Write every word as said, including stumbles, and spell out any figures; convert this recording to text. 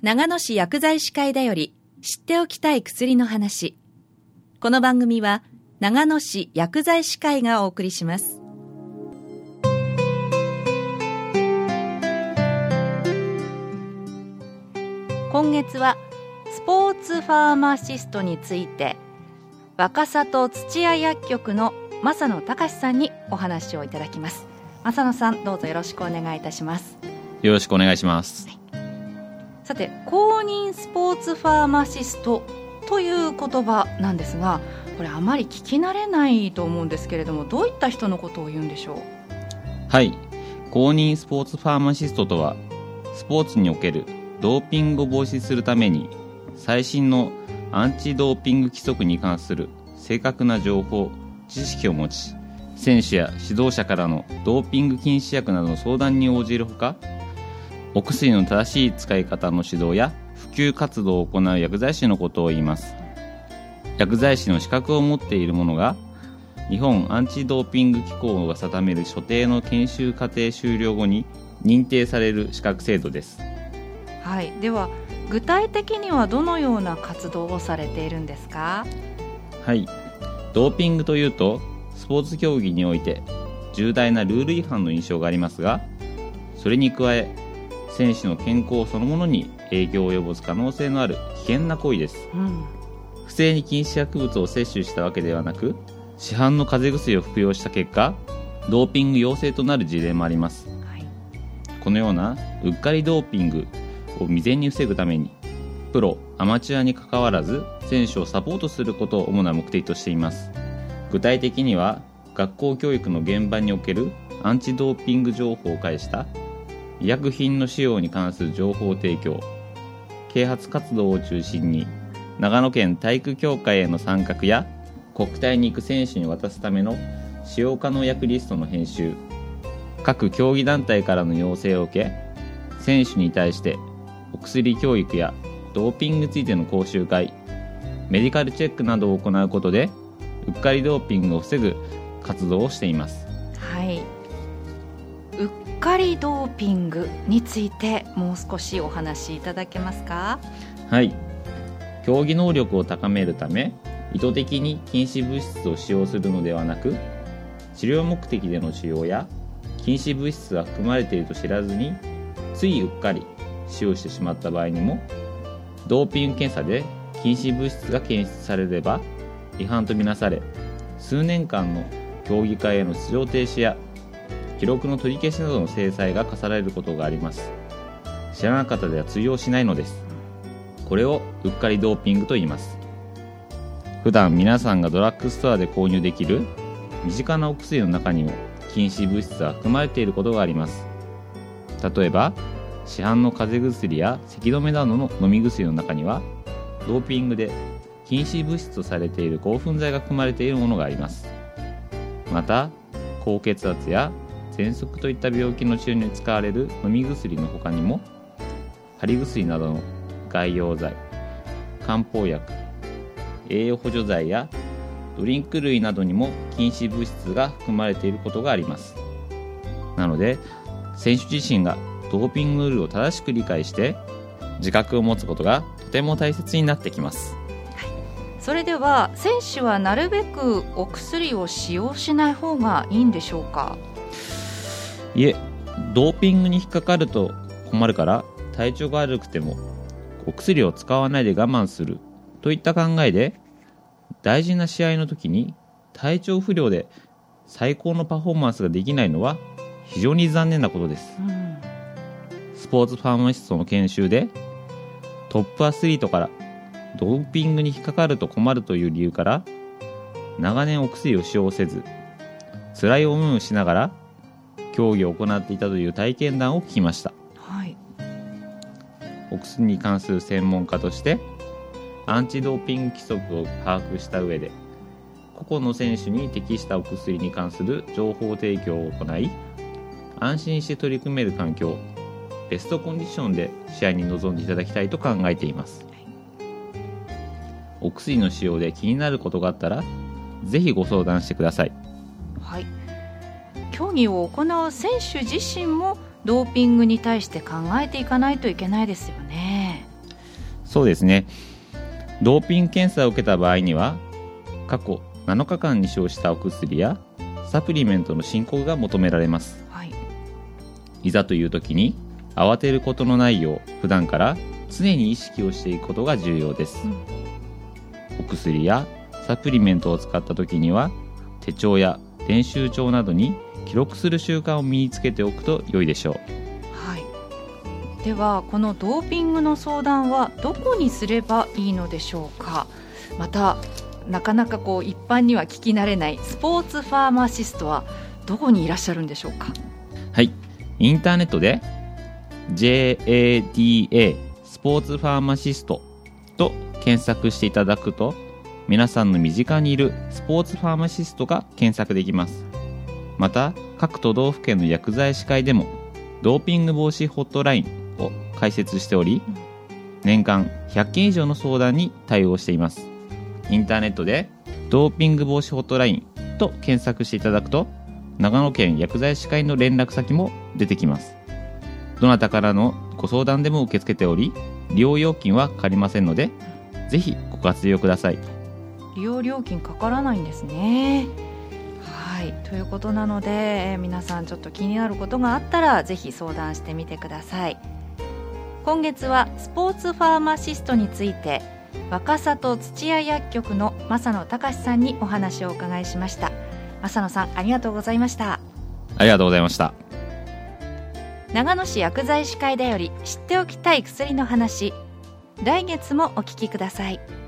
長野市薬剤師会だより知っておきたい薬の話。この番組は長野市薬剤師会がお送りします。今月はスポーツファーマシストについて若里土屋薬局の正野隆さんにお話をいただきます。正野さん、どうぞよろしくお願いいたします。 よろしくお願いします。はい、 さて、公認スポーツファーマシストという言葉なんですが、これあまり聞き慣れないと思うんですけれども、どういった人のことを言うんでしょう？ はい、公認スポーツファーマシストとは、スポーツにおけるドーピングを防止するために最新のアンチドーピング規則に関する正確な情報、知識を持ち、選手や指導者からのドーピング禁止薬などの相談に応じるほか、お薬の正しい使い方の指導や普及活動を行う薬剤師のことを言います。薬剤師の資格を持っている者が日本アンチドーピング機構が定める所定の研修課程終了後に認定される資格制度です。 はい、では具体的にはどのような活動をされているんですか？ はい、ドーピングというとスポーツ競技において重大なルール違反の印象がありますが、それに加え選手の健康そのものに影響を及ぼす可能性のある危険な行為です。うん、不正に禁止薬物を摂取したわけではなく、市販の風邪薬を服用した結果ドーピング陽性となる事例もあります。はい、このようなうっかりドーピングを未然に防ぐために、プロアマチュアにかかわらず選手をサポートすることを主な目的としています。具体的には学校教育の現場におけるアンチドーピング情報を介した医薬品の使用に関する情報提供、啓発活動を中心に長野県体育協会への参画や国体に行く選手に渡すための使用可能薬リストの編集、各競技団体からの要請を受け、選手に対してお薬教育やドーピングについての講習会、メディカルチェックなどを行うことでうっかりドーピングを防ぐ活動をしています。 はい、うっかりドーピングについてもう少しお話しいただけますか？ はい、競技能力を高めるため意図的に禁止物質を使用するのではなく、治療目的での使用や禁止物質が含まれていると知らずについうっかり使用してしまった場合にも、ドーピング検査で禁止物質が検出されれば違反とみなされ、数年間の競技会への出場停止や記録の取り消しなどの制裁が課されることがあります。知らなかったでは通用しないのです。これをうっかりドーピングと言います。普段皆さんがドラッグストアで購入できる身近なお薬の中にも禁止物質が含まれていることがあります。例えば市販の風邪薬や咳止めなどの飲み薬の中にはドーピングで禁止物質とされている興奮剤が含まれているものがあります。また高血圧や喘息といった病気の治療に使われる飲み薬の他にも、貼り薬などの外用剤、漢方薬、栄養補助剤やドリンク類などにも禁止物質が含まれていることがあります。なので選手自身がドーピングのルールを正しく理解して自覚を持つことがとても大切になってきます。 それでは選手はなるべくお薬を使用しない方がいいんでしょうか？ いえ、ドーピングに引っかかると困るから体調が悪くてもお薬を使わないで我慢するといった考えで、大事な試合の時に体調不良で最高のパフォーマンスができないのは非常に残念なことです。うん、スポーツファーマシストの研修でトップアスリートからドーピングに引っかかると困るという理由から長年お薬を使用せず辛い思いをしながら競技を行っていたという体験談を聞きました。はい、お薬に関する専門家としてアンチドーピング規則を把握した上で個々の選手に適したお薬に関する情報提供を行い、安心して取り組める環境、ベストコンディションで試合に臨んでいただきたいと考えています。お薬の使用で気になることがあったらぜひご相談してください。 はい、競技を行う選手自身もドーピングに対して考えていかないといけないですよね。 そうですね。ドーピング検査を受けた場合には、過去なのかかんに使用したお薬やサプリメントの申告が求められます。 はい、 いざという時に慌てることのないよう、普段から常に意識をしていくことが重要です。うん、お薬やサプリメントを使った時には、手帳や練習帳などに記録する習慣を身につけておくと良いでしょう。 はい、ではこのドーピングの相談はどこにすればいいのでしょうか。またなかなかこう一般には聞き慣れないスポーツファーマシストはどこにいらっしゃるんでしょうか。 はい、インターネットで ジェイエーディーエー スポーツファーマシストと検索していただくと、皆さんの身近にいるスポーツファーマシストが検索できます。また各都道府県の薬剤師会でもドーピング防止ホットラインを開設しており、年間ひゃっけん以上の相談に対応しています。インターネットでドーピング防止ホットラインと検索していただくと、長野県薬剤師会の連絡先も出てきます。どなたからのご相談でも受け付けており、利用料金はかかりませんので、ぜひご活用ください。 利用料金かからないんですね。はい、ということなので、えー、皆さんちょっと気になることがあったらぜひ相談してみてください。今月はスポーツファーマシストについて、若里土屋薬局の正野隆さんにお話をお伺いしました。正野さん、ありがとうございました。 ありがとうございました。 長野市薬剤師会だより知っておきたい薬の話、来月もお聞きください。